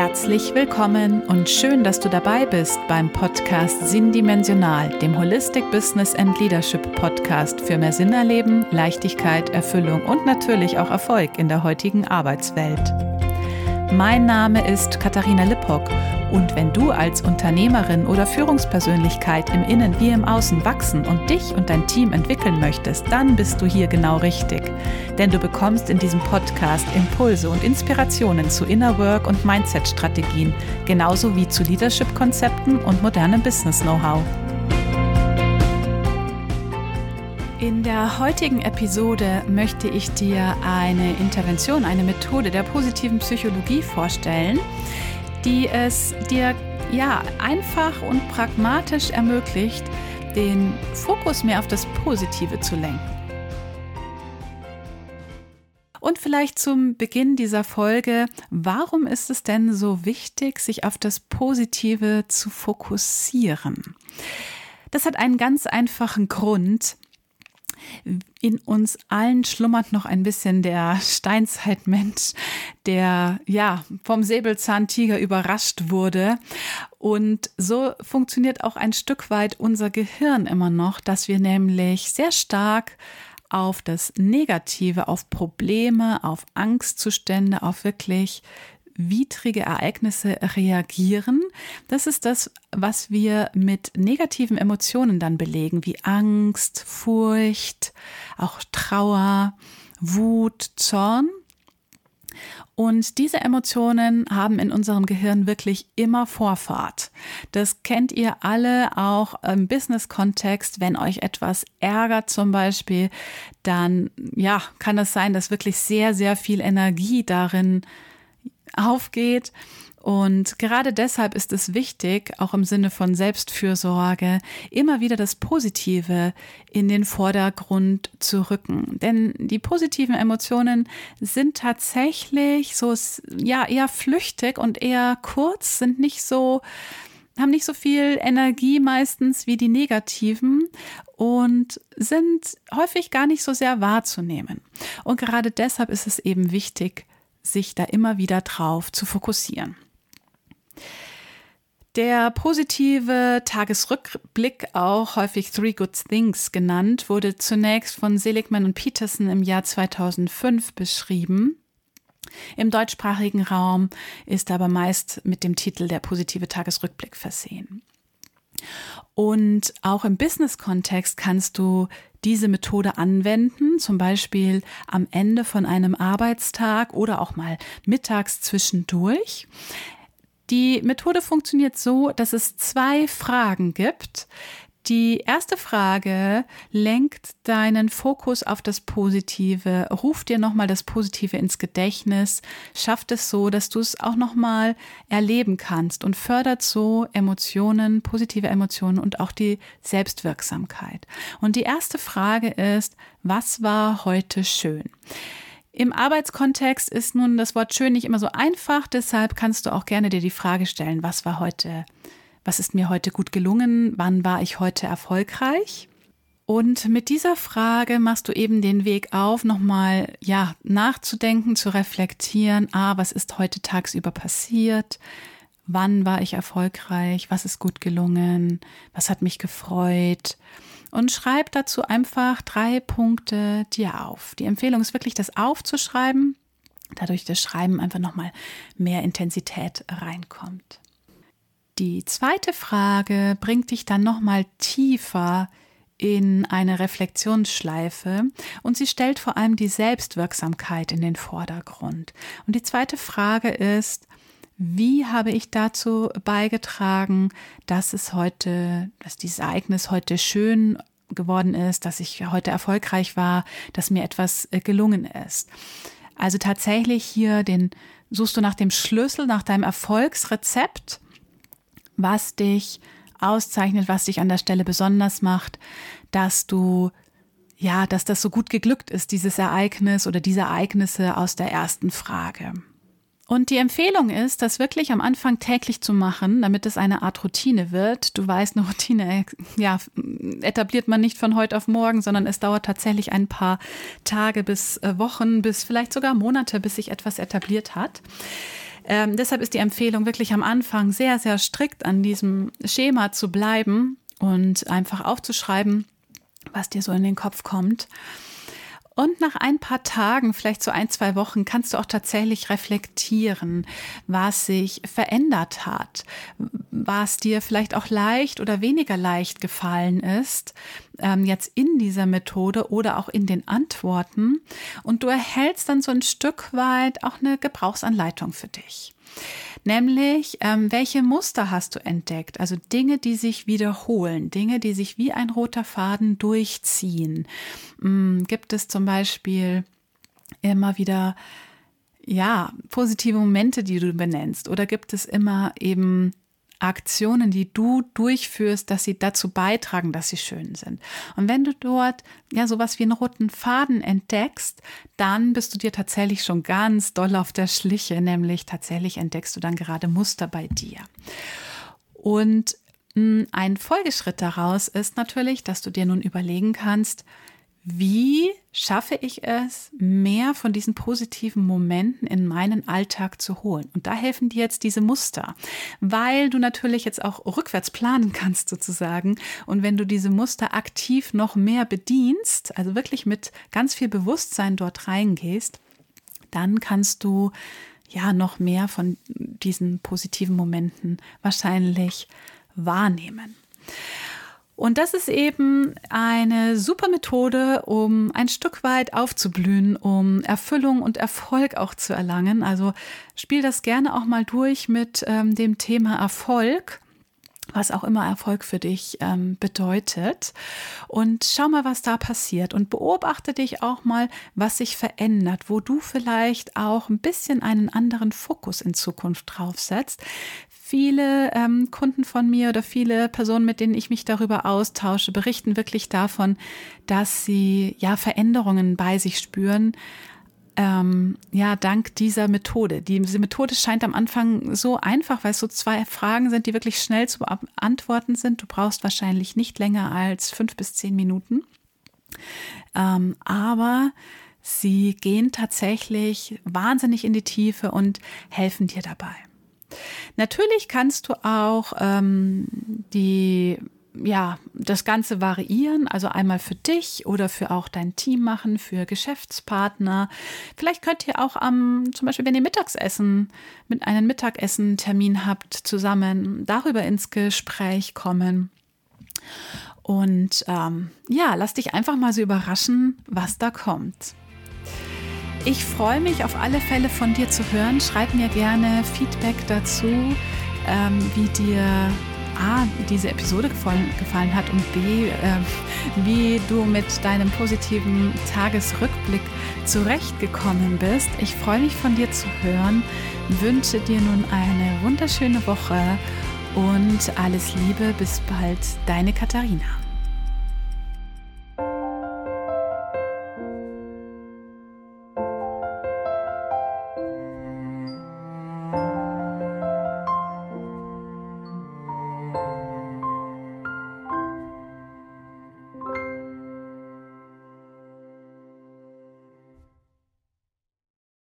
Herzlich willkommen und schön, dass du dabei bist beim Podcast Sinndimensional, dem Holistic Business and Leadership Podcast für mehr Sinn erleben, Leichtigkeit, Erfüllung und natürlich auch Erfolg in der heutigen Arbeitswelt. Mein Name ist Katharina Lippock und wenn du als Unternehmerin oder Führungspersönlichkeit im Innen wie im Außen wachsen und dich und dein Team entwickeln möchtest, dann bist du hier genau richtig. Denn du bekommst in diesem Podcast Impulse und Inspirationen zu Inner Work und Mindset-Strategien, genauso wie zu Leadership-Konzepten und modernem Business-Know-how. In der heutigen Episode möchte ich dir eine Intervention, eine Methode der positiven Psychologie vorstellen, die es dir einfach und pragmatisch ermöglicht, den Fokus mehr auf das Positive zu lenken. Und vielleicht zum Beginn dieser Folge, warum ist es denn so wichtig, sich auf das Positive zu fokussieren? Das hat einen ganz einfachen Grund. In uns allen schlummert noch ein bisschen der Steinzeitmensch, der vom Säbelzahntiger überrascht wurde. Und so funktioniert auch ein Stück weit unser Gehirn immer noch, dass wir nämlich sehr stark auf das Negative, auf Probleme, auf Angstzustände, auf wirklich widrige Ereignisse reagieren. Das ist das, was wir mit negativen Emotionen dann belegen, wie Angst, Furcht, auch Trauer, Wut, Zorn. Und diese Emotionen haben in unserem Gehirn wirklich immer Vorfahrt. Das kennt ihr alle auch im Business-Kontext. Wenn euch etwas ärgert zum Beispiel, dann kann es sein, dass wirklich sehr, sehr viel Energie darin aufgeht. Und gerade deshalb ist es wichtig, auch im Sinne von Selbstfürsorge, immer wieder das Positive in den Vordergrund zu rücken. Denn die positiven Emotionen sind tatsächlich eher flüchtig und eher kurz, haben nicht so viel Energie meistens wie die negativen und sind häufig gar nicht so sehr wahrzunehmen. Und gerade deshalb ist es eben wichtig, sich da immer wieder drauf zu fokussieren. Der positive Tagesrückblick, auch häufig Three Good Things genannt, wurde zunächst von Seligman und Peterson im Jahr 2005 beschrieben. Im deutschsprachigen Raum ist aber meist mit dem Titel der positive Tagesrückblick versehen. Und auch im Business-Kontext kannst du diese Methode anwenden, zum Beispiel am Ende von einem Arbeitstag oder auch mal mittags zwischendurch. Die Methode funktioniert so, dass es 2 Fragen gibt. Die erste Frage lenkt deinen Fokus auf das Positive, ruft dir nochmal das Positive ins Gedächtnis, schafft es so, dass du es auch nochmal erleben kannst und fördert so Emotionen, positive Emotionen und auch die Selbstwirksamkeit. Und die erste Frage ist, was war heute schön? Im Arbeitskontext ist nun das Wort schön nicht immer so einfach, deshalb kannst du auch gerne dir die Frage stellen, was ist mir heute gut gelungen? Wann war ich heute erfolgreich? Und mit dieser Frage machst du eben den Weg auf, nochmal nachzudenken, zu reflektieren. Was ist heute tagsüber passiert? Wann war ich erfolgreich? Was ist gut gelungen? Was hat mich gefreut? Und schreib dazu einfach 3 Punkte dir auf. Die Empfehlung ist wirklich, das aufzuschreiben, dadurch das Schreiben einfach nochmal mehr Intensität reinkommt. Die zweite Frage bringt dich dann nochmal tiefer in eine Reflexionsschleife und sie stellt vor allem die Selbstwirksamkeit in den Vordergrund. Und die zweite Frage ist, wie habe ich dazu beigetragen, dass dieses Ereignis heute schön geworden ist, dass ich heute erfolgreich war, dass mir etwas gelungen ist. Also tatsächlich hier suchst du nach dem Schlüssel, nach deinem Erfolgsrezept, was dich auszeichnet, was dich an der Stelle besonders macht, dass das so gut geglückt ist, dieses Ereignis oder diese Ereignisse aus der ersten Frage. Und die Empfehlung ist, das wirklich am Anfang täglich zu machen, damit es eine Art Routine wird. Du weißt, eine Routine etabliert man nicht von heute auf morgen, sondern es dauert tatsächlich ein paar Tage bis Wochen, bis vielleicht sogar Monate, bis sich etwas etabliert hat. Deshalb ist die Empfehlung, wirklich am Anfang sehr, sehr strikt an diesem Schema zu bleiben und einfach aufzuschreiben, was dir so in den Kopf kommt. Und nach ein paar Tagen, vielleicht so 1-2 Wochen, kannst du auch tatsächlich reflektieren, was sich verändert hat, was dir vielleicht auch leicht oder weniger leicht gefallen ist, jetzt in dieser Methode oder auch in den Antworten. Und du erhältst dann so ein Stück weit auch eine Gebrauchsanleitung für dich. Nämlich, welche Muster hast du entdeckt? Also Dinge, die sich wiederholen, Dinge, die sich wie ein roter Faden durchziehen. Gibt es zum Beispiel immer wieder, positive Momente, die du benennst? Oder gibt es immer eben Aktionen, die du durchführst, dass sie dazu beitragen, dass sie schön sind? Und wenn du dort sowas wie einen roten Faden entdeckst, dann bist du dir tatsächlich schon ganz doll auf der Schliche, nämlich tatsächlich entdeckst du dann gerade Muster bei dir. Und ein Folgeschritt daraus ist natürlich, dass du dir nun überlegen kannst, wie schaffe ich es, mehr von diesen positiven Momenten in meinen Alltag zu holen? Und da helfen dir jetzt diese Muster, weil du natürlich jetzt auch rückwärts planen kannst sozusagen. Und wenn du diese Muster aktiv noch mehr bedienst, also wirklich mit ganz viel Bewusstsein dort reingehst, dann kannst du noch mehr von diesen positiven Momenten wahrscheinlich wahrnehmen. Und das ist eben eine super Methode, um ein Stück weit aufzublühen, um Erfüllung und Erfolg auch zu erlangen. Also spiel das gerne auch mal durch mit dem Thema Erfolg, was auch immer Erfolg für dich bedeutet. Und schau mal, was da passiert und beobachte dich auch mal, was sich verändert, wo du vielleicht auch ein bisschen einen anderen Fokus in Zukunft drauf setzt. Viele Kunden von mir oder viele Personen, mit denen ich mich darüber austausche, berichten wirklich davon, dass sie Veränderungen bei sich spüren, dank dieser Methode. Diese Methode scheint am Anfang so einfach, weil es so 2 Fragen sind, die wirklich schnell zu beantworten sind. Du brauchst wahrscheinlich nicht länger als 5 bis 10 Minuten. Aber sie gehen tatsächlich wahnsinnig in die Tiefe und helfen dir dabei. Natürlich kannst du auch das Ganze variieren, also einmal für dich oder für auch dein Team machen, für Geschäftspartner. Vielleicht könnt ihr auch zum Beispiel, wenn ihr einen Mittagessen-Termin habt, zusammen darüber ins Gespräch kommen. Und lass dich einfach mal so überraschen, was da kommt. Ich freue mich auf alle Fälle von dir zu hören. Schreib mir gerne Feedback dazu, wie dir A, diese Episode gefallen hat und B, wie du mit deinem positiven Tagesrückblick zurechtgekommen bist. Ich freue mich von dir zu hören, wünsche dir nun eine wunderschöne Woche und alles Liebe. Bis bald, deine Katharina.